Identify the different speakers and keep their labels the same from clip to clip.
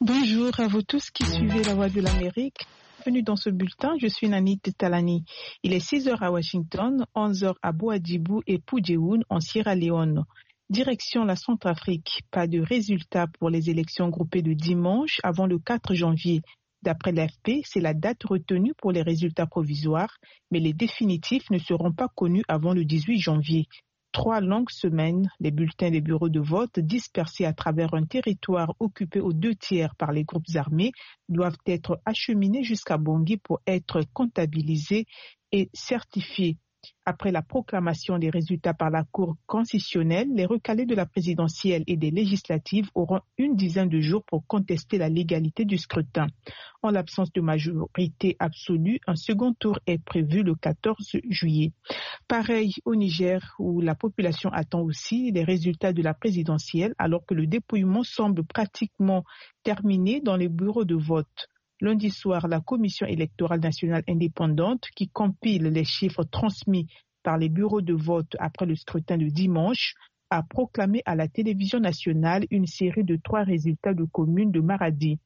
Speaker 1: Bonjour à vous tous qui suivez la Voix de l'Amérique. Bienvenue dans ce bulletin, je suis Nanit Talani. Il est 6 heures à Washington, 11 heures à Boadjibou et Pudjewoun en Sierra Leone. Direction la Centrafrique, pas de résultats pour les élections groupées de dimanche avant le 4 janvier. D'après l'AFP, c'est la date retenue pour les résultats provisoires, mais les définitifs ne seront pas connus avant le 18 janvier. 3 longues semaines, les bulletins des bureaux de vote dispersés à travers un territoire occupé aux 2/3 par les groupes armés doivent être acheminés jusqu'à Bangui pour être comptabilisés et certifiés. Après la proclamation des résultats par la Cour constitutionnelle, les recalés de la présidentielle et des législatives auront une dizaine de jours pour contester la légalité du scrutin. En l'absence de majorité absolue, un second tour est prévu le 14 juillet. Pareil au Niger, où la population attend aussi les résultats de la présidentielle, alors que le dépouillement semble pratiquement terminé dans les bureaux de vote. Lundi soir, la Commission électorale nationale indépendante, qui compile les chiffres transmis par les bureaux de vote après le scrutin de dimanche, a proclamé à la télévision nationale une série de 3 résultats de communes de Maradi.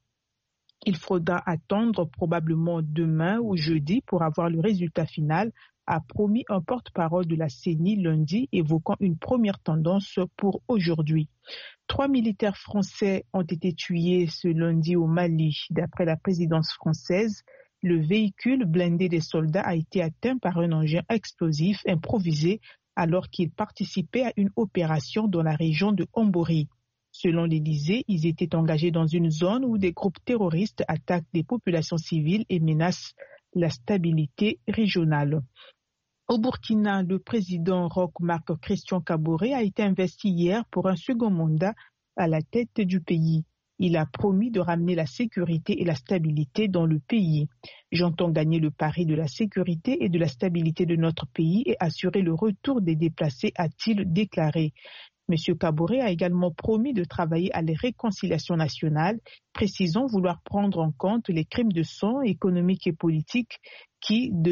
Speaker 1: Il faudra attendre probablement demain ou jeudi pour avoir le résultat final, a promis un porte-parole de la CENI lundi, évoquant une première tendance pour aujourd'hui. 3 militaires français ont été tués ce lundi au Mali. D'après la présidence française, le véhicule blindé des soldats a été atteint par un engin explosif improvisé alors qu'ils participaient à une opération dans la région de Hombori. Selon l'Élysée, ils étaient engagés dans une zone où des groupes terroristes attaquent des populations civiles et menacent la stabilité régionale. Au Burkina, le président Roch-Marc Christian Kaboré a été investi hier pour un second mandat à la tête du pays. Il a promis de ramener la sécurité et la stabilité dans le pays. J'entends gagner le pari de la sécurité et de la stabilité de notre pays et assurer le retour des déplacés, a-t-il déclaré. M. Kaboré a également promis de travailler à la réconciliation nationale, précisant vouloir prendre en compte les crimes de sang économiques et politiques qui, de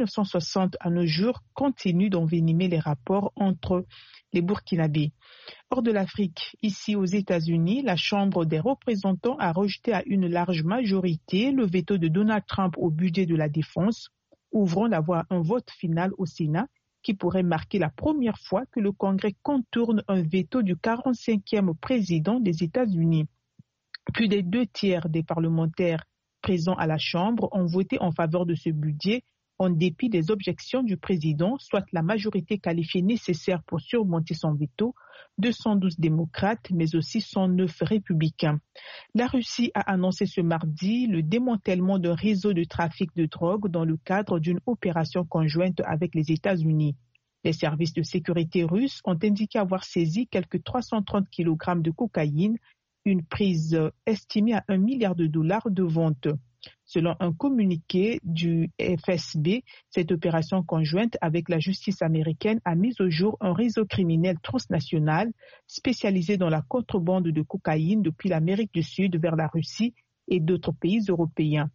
Speaker 1: 1960 à nos jours, continuent d'envenimer les rapports entre les Burkinabés. Hors de l'Afrique, ici aux États-Unis, la Chambre des représentants a rejeté à une large majorité le veto de Donald Trump au budget de la défense, ouvrant la voie à un vote final au Sénat qui pourrait marquer la première fois que le Congrès contourne un veto du 45e président des États-Unis. Plus des 2/3 des parlementaires présents à la Chambre ont voté en faveur de ce budget en dépit des objections du président, soit la majorité qualifiée nécessaire pour surmonter son veto, 212 démocrates, mais aussi 109 républicains. La Russie a annoncé ce mardi le démantèlement d'un réseau de trafic de drogue dans le cadre d'une opération conjointe avec les États-Unis. Les services de sécurité russes ont indiqué avoir saisi quelques 330 kg de cocaïne, une prise estimée à $1 milliard de vente. Selon un communiqué du FSB, cette opération conjointe avec la justice américaine a mis au jour un réseau criminel transnational spécialisé dans la contrebande de cocaïne depuis l'Amérique du Sud vers la Russie et d'autres pays européens.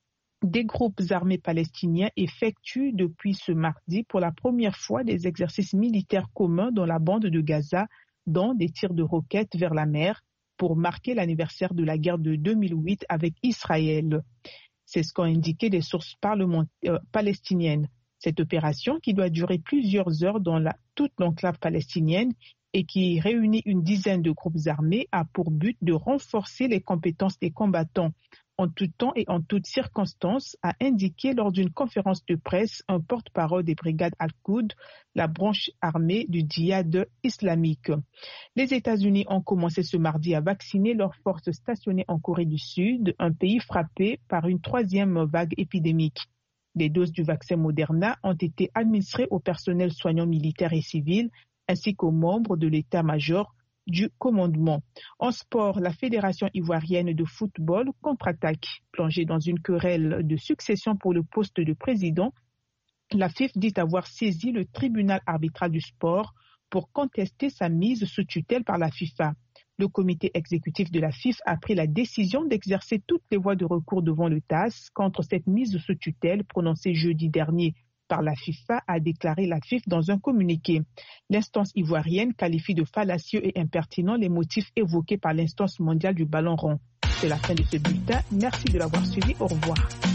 Speaker 1: Des groupes armés palestiniens effectuent depuis ce mardi pour la première fois des exercices militaires communs dans la bande de Gaza, dont des tirs de roquettes vers la mer, pour marquer l'anniversaire de la guerre de 2008 avec Israël. C'est ce qu'ont indiqué des sources palestiniennes. Cette opération, qui doit durer plusieurs heures dans toute l'enclave palestinienne et qui réunit une dizaine de groupes armés, a pour but de renforcer les compétences des combattants en tout temps et en toutes circonstances, a indiqué lors d'une conférence de presse un porte-parole des brigades Al-Quds, la branche armée du djihad islamique. Les États-Unis ont commencé ce mardi à vacciner leurs forces stationnées en Corée du Sud, un pays frappé par une 3e vague épidémique. Des doses du vaccin Moderna ont été administrées au personnel soignant militaire et civil, ainsi qu'aux membres de l'état-major du commandement. En sport, la Fédération ivoirienne de football contre-attaque. Plongée dans une querelle de succession pour le poste de président, la FIF dit avoir saisi le tribunal arbitral du sport pour contester sa mise sous tutelle par la FIFA. Le comité exécutif de la FIF a pris la décision d'exercer toutes les voies de recours devant le TAS contre cette mise sous tutelle prononcée jeudi dernier par la FIFA, a déclaré la FIF dans un communiqué. L'instance ivoirienne qualifie de fallacieux et impertinents les motifs évoqués par l'instance mondiale du ballon rond. c'est la fin de ce bulletin. Merci de l'avoir suivi. Au revoir.